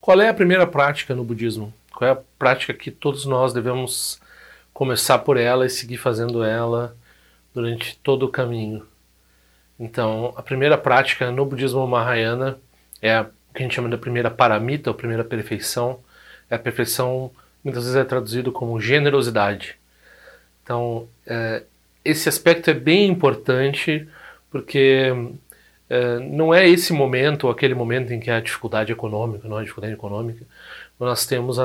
Qual é a primeira prática no budismo? Qual é a prática que todos nós devemos começar por ela e seguir fazendo ela durante todo o caminho? Então, a primeira prática no budismo Mahayana é o que a gente chama de primeira paramita, ou primeira perfeição. É a perfeição, muitas vezes é traduzido como generosidade. Então, esse aspecto é bem importante porque não é esse momento ou aquele momento em que há dificuldade econômica, não há dificuldade econômica, mas nós temos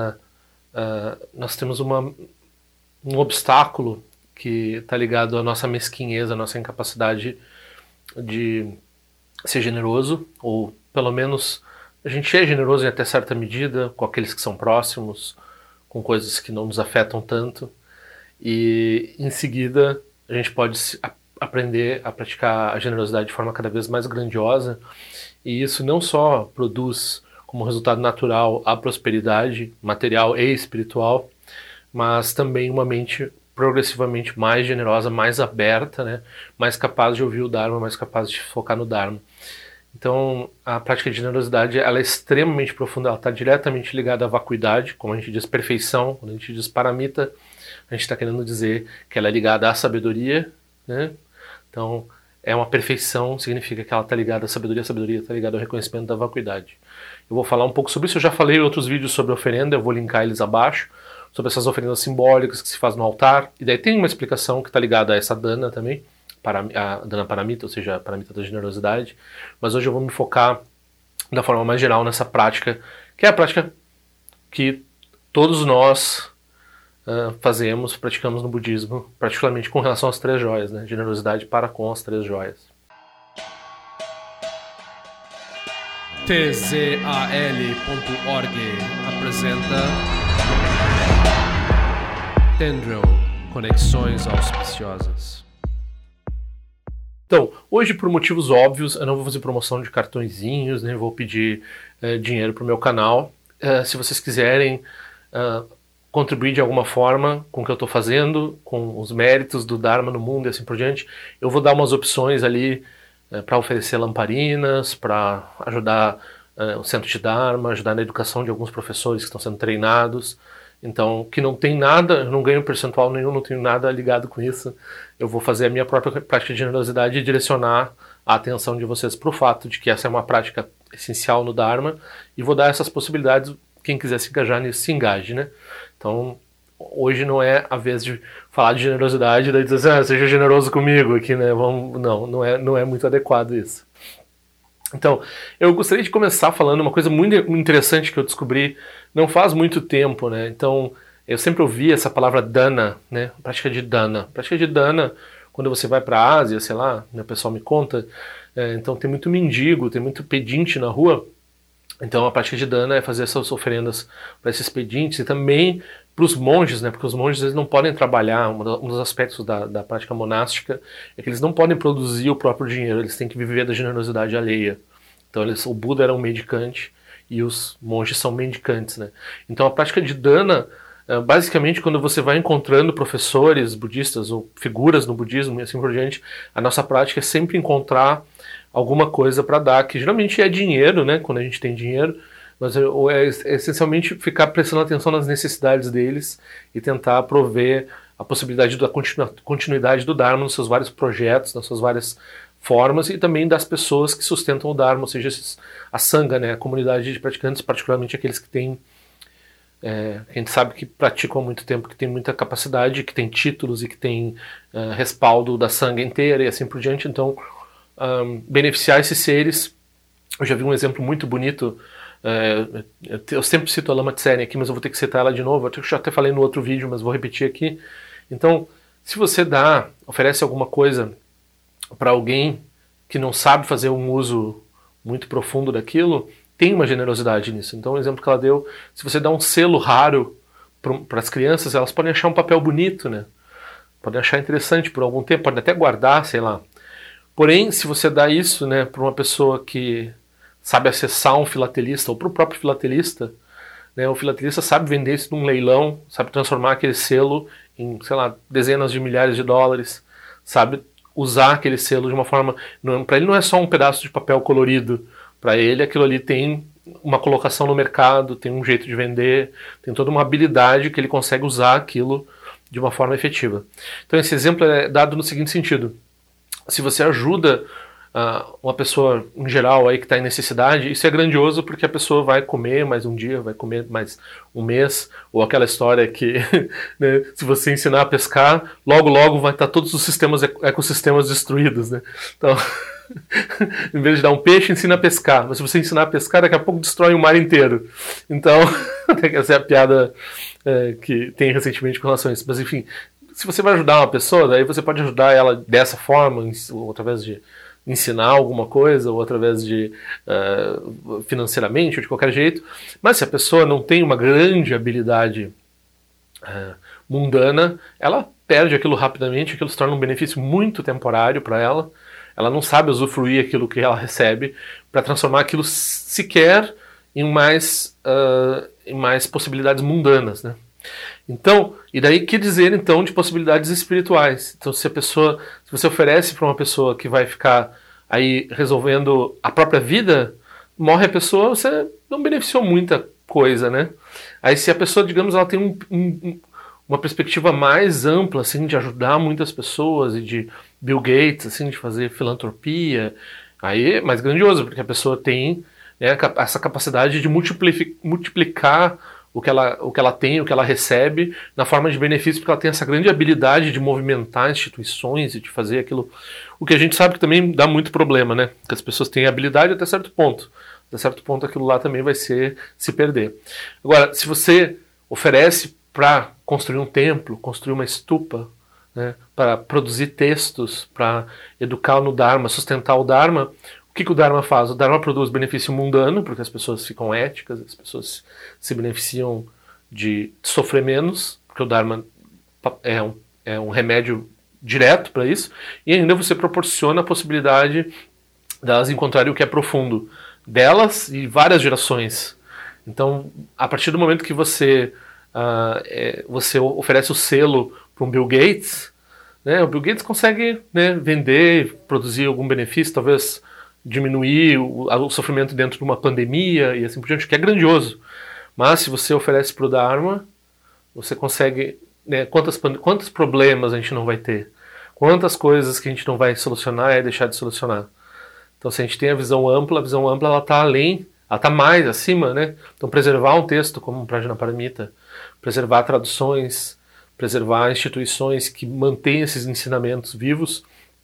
um obstáculo que está ligado à nossa mesquinhez, à nossa incapacidade de ser generoso, ou pelo menos a gente é generoso em até certa medida com aqueles que são próximos, com coisas que não nos afetam tanto, e em seguida a gente pode aprender a praticar a generosidade de forma cada vez mais grandiosa, e isso não só produz como resultado natural a prosperidade material e espiritual, mas também uma mente progressivamente mais generosa, mais aberta, né? Mais capaz de ouvir o Dharma, mais capaz de focar no Dharma. Então, a prática de generosidade ela é extremamente profunda, ela está diretamente ligada à vacuidade, como a gente diz perfeição, quando a gente diz paramita, a gente está querendo dizer que ela é ligada à sabedoria, né? Então, é uma perfeição, significa que ela está ligada à sabedoria está ligada ao reconhecimento da vacuidade. Eu vou falar um pouco sobre isso, eu já falei em outros vídeos sobre oferenda, eu vou linkar eles abaixo, sobre essas oferendas simbólicas que se faz no altar, e daí tem uma explicação que está ligada a essa dana também, a dana paramita, ou seja, a paramita da generosidade, mas hoje eu vou me focar da forma mais geral nessa prática, que é a prática que todos nós praticamos no budismo, particularmente com relação às 3 joias, né? Generosidade para com as 3 joias. tzal.org apresenta Tendril, Conexões Auspiciosas. Então, hoje por motivos óbvios, eu não vou fazer promoção de cartõezinhos, nem vou pedir dinheiro para o meu canal. Se vocês quiserem contribuir de alguma forma com o que eu estou fazendo, com os méritos do Dharma no mundo e assim por diante, eu vou dar umas opções ali para oferecer lamparinas, para ajudar o centro de Dharma, ajudar na educação de alguns professores que estão sendo treinados. Então, que não tem nada, eu não ganho percentual nenhum, não tenho nada ligado com isso. Eu vou fazer a minha própria prática de generosidade e direcionar a atenção de vocês para o fato de que essa é uma prática essencial no Dharma e vou dar essas possibilidades, quem quiser se engajar nisso, se engaje, né? Então, hoje não é a vez de falar de generosidade e daí dizer assim, seja generoso comigo aqui, né? Não é muito adequado isso. Então, eu gostaria de começar falando uma coisa muito interessante que eu descobri não faz muito tempo, né? Então, eu sempre ouvi essa palavra dana, né? Prática de dana. Prática de dana, quando você vai para a Ásia, sei lá, né, o pessoal me conta, então tem muito mendigo, tem muito pedinte na rua. Então, a prática de dana é fazer essas oferendas para esses pedintes e também para os monges, né? Porque os monges eles não podem trabalhar. Um dos aspectos da prática monástica é que eles não podem produzir o próprio dinheiro, eles têm que viver da generosidade alheia. Então, o Buda era um mendicante e os monges são mendicantes, né? Então, a prática de dana, basicamente, quando você vai encontrando professores budistas ou figuras no budismo e assim por diante, a nossa prática é sempre encontrar alguma coisa para dar, que geralmente é dinheiro, né? Quando a gente tem dinheiro, mas é essencialmente ficar prestando atenção nas necessidades deles e tentar prover a possibilidade da continuidade do Dharma nos seus vários projetos, nas suas várias formas e também das pessoas que sustentam o Dharma, ou seja, a Sangha, né, a comunidade de praticantes, particularmente aqueles que têm, a gente sabe que praticam há muito tempo, que tem muita capacidade, que tem títulos e que tem respaldo da Sangha inteira e assim por diante. Então, beneficiar esses seres, eu já vi um exemplo muito bonito. Eu sempre cito a Lama Tsering aqui, mas eu vou ter que citar ela de novo. Eu já até falei no outro vídeo, mas vou repetir aqui. Então, se você oferece alguma coisa para alguém que não sabe fazer um uso muito profundo daquilo, tem uma generosidade nisso. Então, o exemplo que ela deu, se você dá um selo raro para as crianças, elas podem achar um papel bonito, né? Podem achar interessante por algum tempo, podem até guardar, sei lá. Porém, se você dá isso, né, para uma pessoa que sabe acessar um filatelista, ou para o próprio filatelista, né, o filatelista sabe vender isso num leilão, sabe transformar aquele selo em, sei lá, dezenas de milhares de dólares, sabe usar aquele selo de uma forma... Para ele não é só um pedaço de papel colorido, para ele aquilo ali tem uma colocação no mercado, tem um jeito de vender, tem toda uma habilidade que ele consegue usar aquilo de uma forma efetiva. Então esse exemplo é dado no seguinte sentido: se você ajuda uma pessoa em geral aí que está em necessidade, isso é grandioso porque a pessoa vai comer mais um dia, vai comer mais um mês, ou aquela história que né, se você ensinar a pescar, logo logo vai estar todos os ecossistemas destruídos, né? Então em vez de dar um peixe, ensina a pescar. Mas se você ensinar a pescar, daqui a pouco destrói o mar inteiro. Então, essa é a piada que tem recentemente com relação a isso. Mas enfim, se você vai ajudar uma pessoa, daí você pode ajudar ela dessa forma, ou através de ensinar alguma coisa, ou através de financeiramente, ou de qualquer jeito. Mas se a pessoa não tem uma grande habilidade mundana, ela perde aquilo rapidamente, aquilo se torna um benefício muito temporário para ela. Ela não sabe usufruir aquilo que ela recebe para transformar aquilo sequer em mais possibilidades mundanas, né? Então, e daí que dizer então de possibilidades espirituais? Então, se você oferece para uma pessoa que vai ficar aí resolvendo a própria vida, morre a pessoa, você não beneficiou muita coisa, né? Aí se a pessoa, digamos, ela tem uma perspectiva mais ampla, assim, de ajudar muitas pessoas e de Bill Gates, assim, de fazer filantropia, aí é mais grandioso, porque a pessoa tem, né, essa capacidade de multiplicar o que ela tem, o que ela recebe, na forma de benefício, porque ela tem essa grande habilidade de movimentar instituições e de fazer aquilo, o que a gente sabe que também dá muito problema, né? Que as pessoas têm habilidade até certo ponto. Até certo ponto aquilo lá também vai se perder. Agora, se você oferece para construir um templo, construir uma stupa, né, para produzir textos, para educar no Dharma, sustentar o Dharma, o que o Dharma faz? O Dharma produz benefício mundano, porque as pessoas ficam éticas, as pessoas se beneficiam de sofrer menos, porque o Dharma é um remédio direto para isso, e ainda você proporciona a possibilidade delas encontrarem o que é profundo delas e várias gerações. Então, a partir do momento que você oferece o selo para um Bill Gates, né, o Bill Gates consegue, né, vender, produzir algum benefício, talvez diminuir o sofrimento dentro de uma pandemia e assim por diante, que é grandioso. Mas se você oferece para o Dharma, você consegue, né, quantos problemas a gente não vai ter? Quantas coisas que a gente não vai solucionar e deixar de solucionar? Então, se a gente tem a visão ampla ela está além, ela está mais acima, né? Então, preservar um texto como o Prajnaparamita, preservar traduções, preservar instituições que mantêm esses ensinamentos vivos,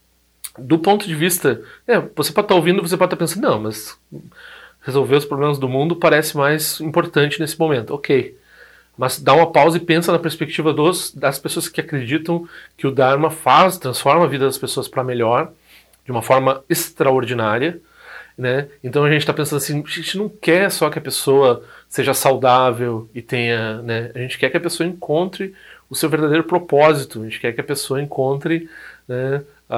do ponto de vista... você pode estar ouvindo, você pode estar pensando, não, mas resolver os problemas do mundo parece mais importante nesse momento. Ok, mas dá uma pausa e pensa na perspectiva das pessoas que acreditam que o Dharma transforma a vida das pessoas para melhor, de uma forma extraordinária, né? Então a gente está pensando assim, a gente não quer só que a pessoa seja saudável e tenha, né? A gente quer que a pessoa encontre o seu verdadeiro propósito, a gente quer que a pessoa encontre, né,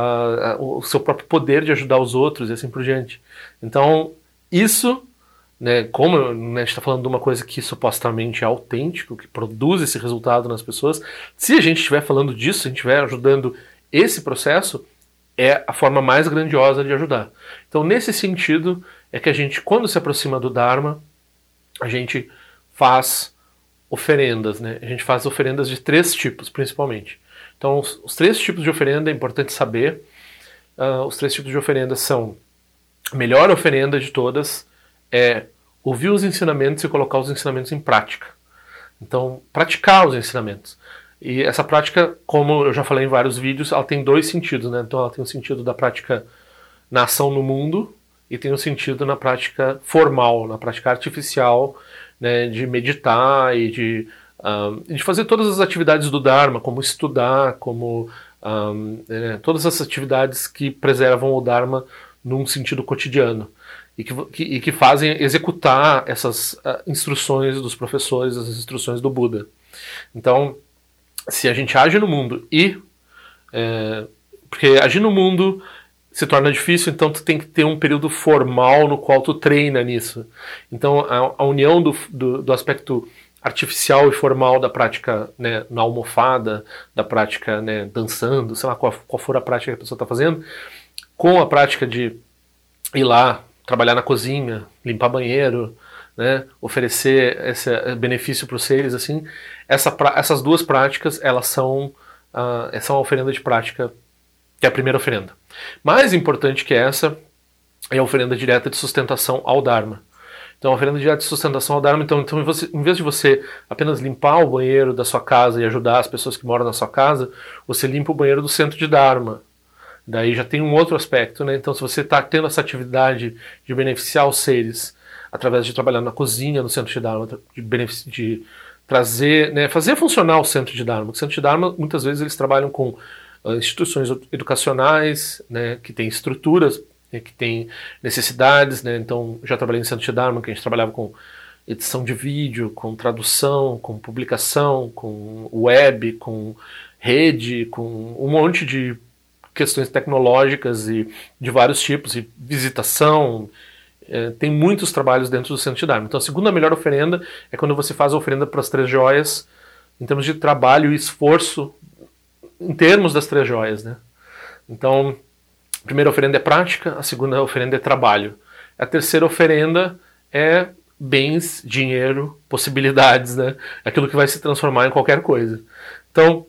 o seu próprio poder de ajudar os outros e assim por diante. Então isso, né, como, né, a gente está falando de uma coisa que supostamente é autêntico, que produz esse resultado nas pessoas, se a gente estiver falando disso, se a gente estiver ajudando esse processo, é a forma mais grandiosa de ajudar. Então, nesse sentido, é que a gente, quando se aproxima do Dharma, a gente faz oferendas, né? A gente faz oferendas de 3 tipos, principalmente. Então, os 3 tipos de oferenda é importante saber. Os 3 tipos de oferenda são: a melhor oferenda de todas é ouvir os ensinamentos e colocar os ensinamentos em prática. Então, praticar os ensinamentos. E essa prática, como eu já falei em vários vídeos, ela tem 2 sentidos, né? Então ela tem o sentido da prática na ação no mundo e tem o sentido na prática formal, na prática artificial, né? De meditar e de fazer todas as atividades do Dharma, como estudar, como todas as atividades que preservam o Dharma num sentido cotidiano e que fazem executar essas instruções dos professores, as instruções do Buda. Então, se a gente age no mundo porque agir no mundo se torna difícil, então tu tem que ter um período formal no qual tu treina nisso. Então a união do aspecto artificial e formal da prática, né, na almofada, da prática, né, dançando, sei lá qual for a prática que a pessoa está fazendo, com a prática de ir lá, trabalhar na cozinha, limpar banheiro, né, oferecer esse benefício para os seres, assim, essas duas práticas, elas são a oferenda de prática, que é a primeira oferenda. Mais importante que essa é a oferenda direta de sustentação ao Dharma. Então, a oferenda direta de sustentação ao Dharma, então em vez de você apenas limpar o banheiro da sua casa e ajudar as pessoas que moram na sua casa, você limpa o banheiro do centro de Dharma. Daí já tem um outro aspecto, né? Então, se você está tendo essa atividade de beneficiar os seres através de trabalhar na cozinha, no centro de Dharma, de trazer, né, fazer funcionar o centro de Dharma. O centro de Dharma, muitas vezes, eles trabalham com instituições educacionais, né, que têm estruturas, né, que têm necessidades, né? Então, já trabalhei em centro de Dharma, que a gente trabalhava com edição de vídeo, com tradução, com publicação, com web, com rede, com um monte de questões tecnológicas e de vários tipos, e visitação. Tem muitos trabalhos dentro do centro de Dharma. Então, a segunda melhor oferenda é quando você faz a oferenda para as 3 joias, em termos de trabalho e esforço, em termos das 3 joias, né? Então, a primeira oferenda é prática, a segunda oferenda é trabalho. A terceira oferenda é bens, dinheiro, possibilidades, né? Aquilo que vai se transformar em qualquer coisa. Então,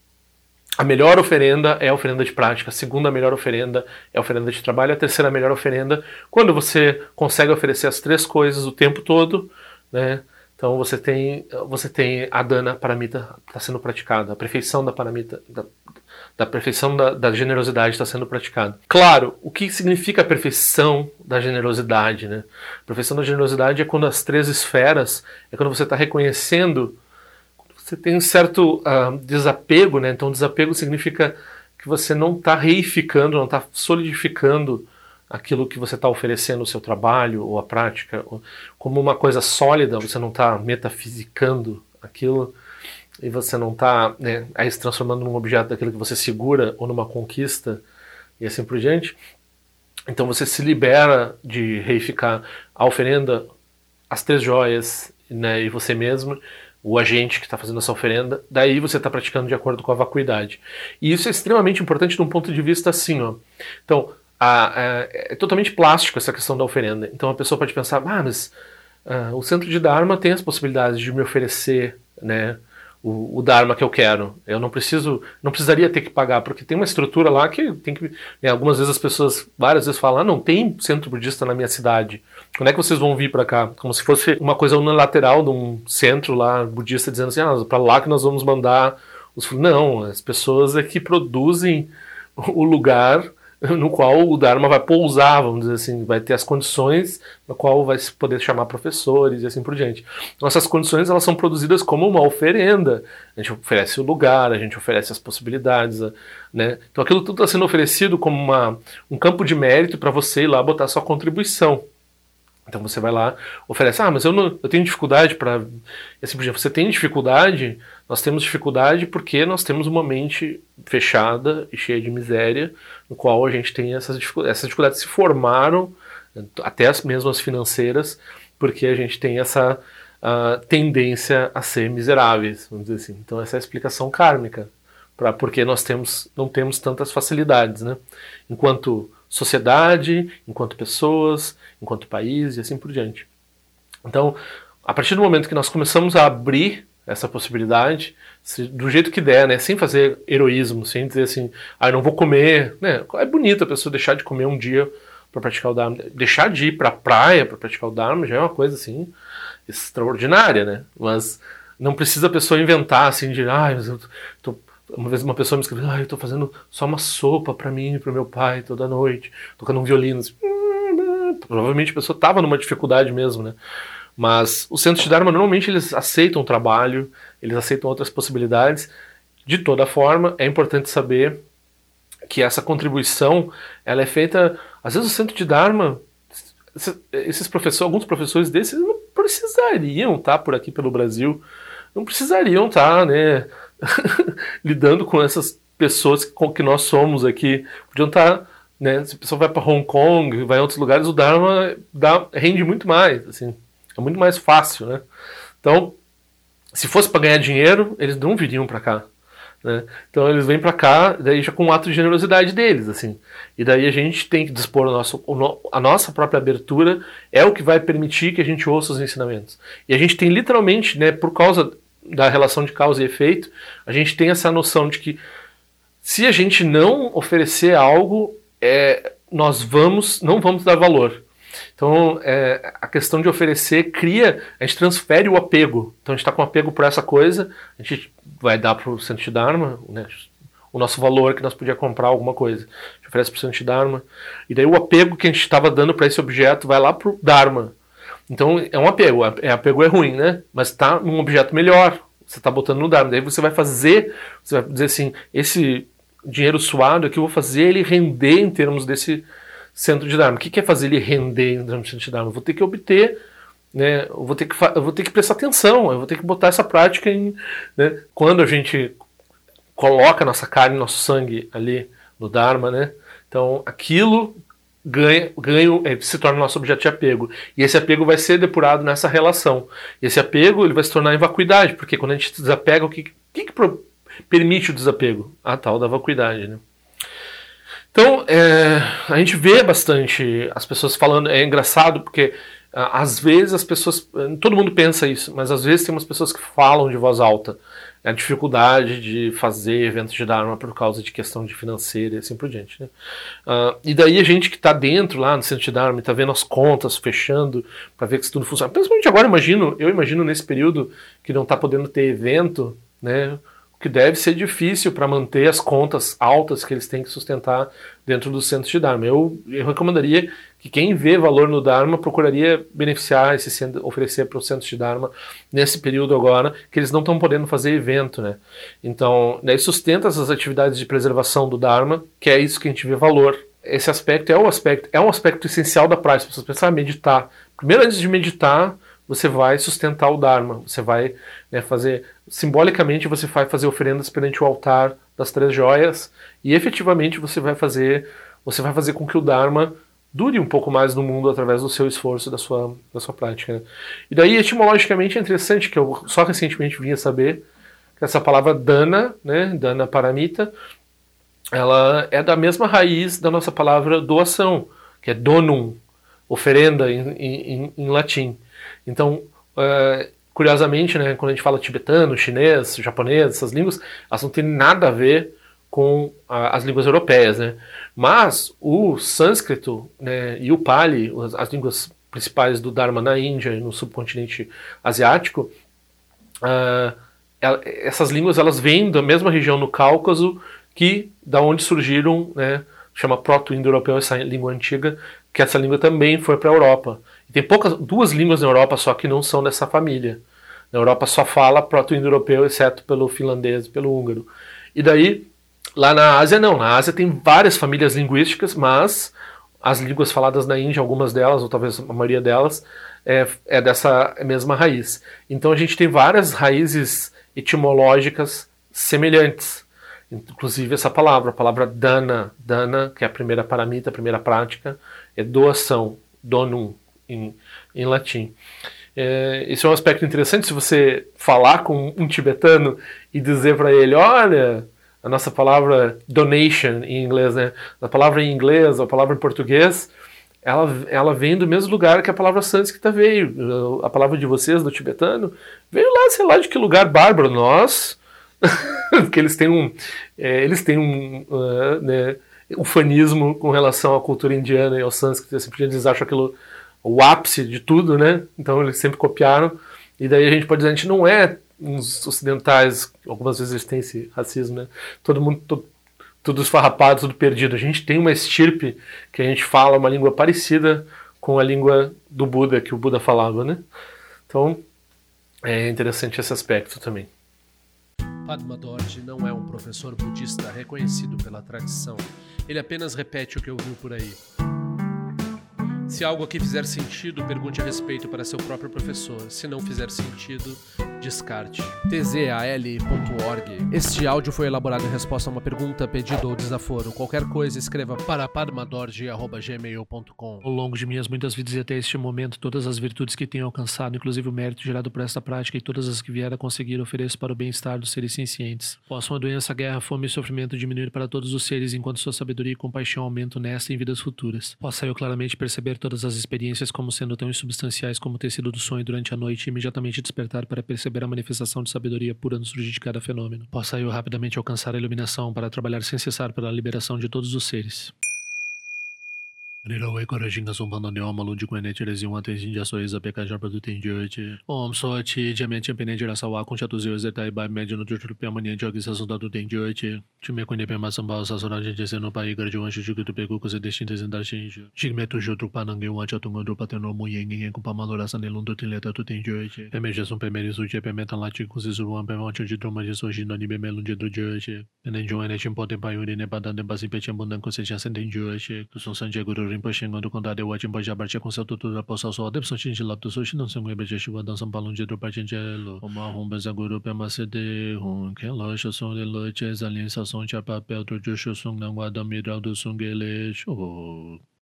a melhor oferenda é a oferenda de prática, a segunda melhor oferenda é a oferenda de trabalho, a terceira melhor oferenda, quando você consegue oferecer as 3 coisas o tempo todo, né? Então você tem a dana paramita está sendo praticada, a perfeição da paramita, da perfeição da generosidade está sendo praticada. Claro, o que significa a perfeição da generosidade, né? A perfeição da generosidade é quando as 3 esferas, é quando você está reconhecendo. Você tem um certo desapego, né? Então, desapego significa que você não está reificando, não está solidificando aquilo que você está oferecendo, o seu trabalho ou a prática, como uma coisa sólida. Você não está metafisicando aquilo e você não está, né, aí se transformando num objeto daquilo que você segura ou numa conquista e assim por diante. Então, você se libera de reificar a oferenda, as 3 joias, né, e você mesmo, o agente que está fazendo essa oferenda, daí você está praticando de acordo com a vacuidade. E isso é extremamente importante de um ponto de vista assim, ó. Então, é totalmente plástico essa questão da oferenda. Então a pessoa pode pensar, mas o centro de Dharma tem as possibilidades de me oferecer, né, o Dharma que eu quero. Eu não precisaria ter que pagar, porque tem uma estrutura lá que tem que... Né, algumas vezes as pessoas, várias vezes falam, não tem centro budista na minha cidade. Quando é que vocês vão vir para cá? Como se fosse uma coisa unilateral de um centro lá budista dizendo assim, para lá que nós vamos mandar os... Não, as pessoas é que produzem o lugar no qual o Dharma vai pousar, vamos dizer assim, vai ter as condições no qual vai se poder chamar professores e assim por diante. Então essas condições, elas são produzidas como uma oferenda. A gente oferece o lugar, a gente oferece as possibilidades, né? Então aquilo tudo está sendo oferecido como um campo de mérito para você ir lá botar a sua contribuição. Então você vai lá, oferece, mas eu tenho dificuldade para... Assim, por exemplo, você tem dificuldade, nós temos dificuldade porque nós temos uma mente fechada e cheia de miséria, no qual a gente tem essas dificuldades se formaram, até mesmo as financeiras, porque a gente tem essa tendência a ser miseráveis, vamos dizer assim. Então essa é a explicação kármica, para porque nós não temos tantas facilidades, né? Enquanto sociedade, enquanto pessoas, enquanto país e assim por diante. Então, a partir do momento que nós começamos a abrir essa possibilidade, do jeito que der, né, sem fazer heroísmo, sem dizer assim, eu não vou comer, né? É bonito a pessoa deixar de comer um dia para praticar o Dharma, deixar de ir para a praia para praticar o Dharma já é uma coisa assim extraordinária, né? Mas não precisa a pessoa inventar assim de, mas eu tô... Uma vez uma pessoa me escreveu, eu estou fazendo só uma sopa para mim e para o meu pai toda noite, tocando um violino. Assim. Provavelmente a pessoa estava numa dificuldade mesmo, né? Mas os centros de Dharma, normalmente, eles aceitam o trabalho, eles aceitam outras possibilidades. De toda forma, é importante saber que essa contribuição, ela é feita... Às vezes o centro de Dharma, alguns professores desses não precisariam estar por aqui pelo Brasil, não precisariam estar, né... lidando com essas pessoas que nós somos aqui. Podiam estar, né, se a pessoa vai para Hong Kong, vai em outros lugares, o Dharma rende muito mais, assim, é muito mais fácil, né? Então, se fosse para ganhar dinheiro, eles não viriam para cá. né? Então eles vêm para cá, daí já com um ato de generosidade deles, assim. E daí a gente tem que dispor a nossa própria abertura, é o que vai permitir que a gente ouça os ensinamentos. E a gente tem literalmente, né, por causa da relação de causa e efeito, a gente tem essa noção de que se a gente não oferecer algo, nós não vamos dar valor. Então, a questão de oferecer a gente transfere o apego. Então, a gente está com apego por essa coisa, a gente vai dar para o Santidharma, né, o nosso valor que nós podíamos comprar alguma coisa. A gente oferece para o Santidharma. E daí o apego que a gente estava dando para esse objeto vai lá para o Dharma. Então, é um apego. Apego é ruim, né? Mas está num objeto melhor. Você está botando no Dharma. Daí você vai dizer assim, esse dinheiro suado aqui eu vou fazer ele render em termos desse centro de Dharma. O que é fazer ele render em termos de centro de Dharma? Eu vou ter que obter, né, eu vou ter que prestar atenção, eu vou ter que botar essa prática né, quando a gente coloca nossa carne, nosso sangue ali no Dharma, né, então aquilo se torna nosso objeto de apego. E esse apego vai ser depurado nessa relação. E esse apego ele vai se tornar em vacuidade, porque quando a gente desapega, o que permite o desapego? A tal da vacuidade, né? Então, a gente vê bastante as pessoas falando, é engraçado porque às vezes as pessoas, todo mundo pensa isso, mas às vezes tem umas pessoas que falam de voz alta a dificuldade de fazer eventos de Dharma por causa de questão de financeira e assim por diante, né? E daí a gente que está dentro lá no centro de Dharma está vendo as contas fechando para ver que isso tudo funciona. Principalmente agora, eu imagino nesse período que não está podendo ter evento, né? Que deve ser difícil para manter as contas altas que eles têm que sustentar dentro do centro de Dharma. Eu recomendaria que quem vê valor no Dharma procuraria beneficiar esse centro, oferecer para o centro de Dharma nesse período agora, que eles não estão podendo fazer evento, né? Então, daí sustenta essas atividades de preservação do Dharma, que é isso que a gente vê valor. Esse aspecto é um aspecto essencial da prática. Você pensar meditar. Primeiro, antes de meditar, você vai sustentar o Dharma, você vai, né, fazer, simbolicamente você vai fazer oferendas perante o altar das 3 joias e efetivamente você vai fazer com que o Dharma dure um pouco mais no mundo através do seu esforço, da sua prática, né? E daí, etimologicamente, é interessante que eu só recentemente vim a saber que essa palavra dana, né, dana paramita, ela é da mesma raiz da nossa palavra doação, que é donum, oferenda em latim. Então, curiosamente, né, quando a gente fala tibetano, chinês, japonês, essas línguas, elas não têm nada a ver com as línguas europeias, né? Mas o sânscrito, né, e o Pali, as línguas principais do Dharma na Índia e no subcontinente asiático, essas línguas elas vêm da mesma região no Cáucaso que da onde surgiram, né, chama proto-indo-europeu, essa língua antiga, que essa língua também foi para a Europa. E tem duas línguas na Europa só que não são dessa família. Na Europa só fala proto-indo-europeu, exceto pelo finlandês e pelo húngaro. E daí, lá na Ásia não. Na Ásia tem várias famílias linguísticas, mas as línguas faladas na Índia, algumas delas, ou talvez a maioria delas, é dessa mesma raiz. Então a gente tem várias raízes etimológicas semelhantes. Inclusive essa palavra, a palavra dana, que é a primeira paramita, a primeira prática, é doação, donum, em latim. Esse é um aspecto interessante, se você falar com um tibetano e dizer para ele, olha, a nossa palavra donation em inglês, né? A palavra em inglês, a palavra em português, ela vem do mesmo lugar que a palavra sânscrita veio. A palavra de vocês, do tibetano, veio lá, sei lá de que lugar bárbaro. Nós... porque eles têm um ufanismo com relação à cultura indiana e ao sânscrito, assim, porque eles acham aquilo o ápice de tudo, né? Então eles sempre copiaram, e daí a gente pode dizer, a gente não é uns ocidentais, algumas vezes eles têm esse racismo, né? Todo mundo, tudo esfarrapado, tudo perdido. A gente tem uma estirpe que a gente fala uma língua parecida com a língua do Buda, que o Buda falava, né? Então é interessante esse aspecto também. Padma Dorje não é um professor budista reconhecido pela tradição. Ele apenas repete o que ouviu por aí. Se algo aqui fizer sentido, pergunte a respeito para seu próprio professor. Se não fizer sentido, descarte. tzal.org. Este áudio foi elaborado em resposta a uma pergunta, pedido ou desaforo. Qualquer coisa, escreva para padmadorje@gmail.com. Ao longo de minhas muitas vidas e até este momento, todas as virtudes que tenho alcançado, inclusive o mérito gerado por esta prática e todas as que vier a conseguir, ofereço para o bem-estar dos seres sencientes. Possam a doença, a guerra, a fome e o sofrimento diminuir para todos os seres, enquanto sua sabedoria e compaixão aumentam nesta e em vidas futuras. Possa eu claramente perceber todas as experiências como sendo tão insubstanciais como o tecido do sonho durante a noite e imediatamente despertar para perceber a manifestação de sabedoria pura no surgir de cada fenômeno. Possa eu rapidamente alcançar a iluminação para trabalhar sem cessar pela liberação de todos os seres. Om Soti Diamante Penede Rasawa Conchatuzi Zetai Bai Médio no Jutupia Mania Jogi Sasundado tem de oite. Time Kune Pema Sambal Sassurage de no Pai Gardiwan Jugutu Pegu Cose Destintes em Dashinju. Chigmeto Jutru Panangue Wachatungo do Pateno Muyen com Pamalora Sanelundo Tileta tu tem de oite. Pemejasun Pemeris Uche Pemetan Lati Kuzizuan Pemonte de Druma de Sojino Nibe Melun de Drujoche. Nenjon Enechim Potem Payuri Nebadan de Basipete Bundan Conseja Senten de oite. Tu Son Sanje Guru Rinpoche do Condado de Wachim Bajabartia com seu tutor da Poça Sol Depson de Lapto Sushi não se mueve de chuva dançam balão de do Partingelo. Uma rumba Zaguru Pema CD, que loja som de lote, aliança som de papel do Jushu Sung não guarda miral do Sungele.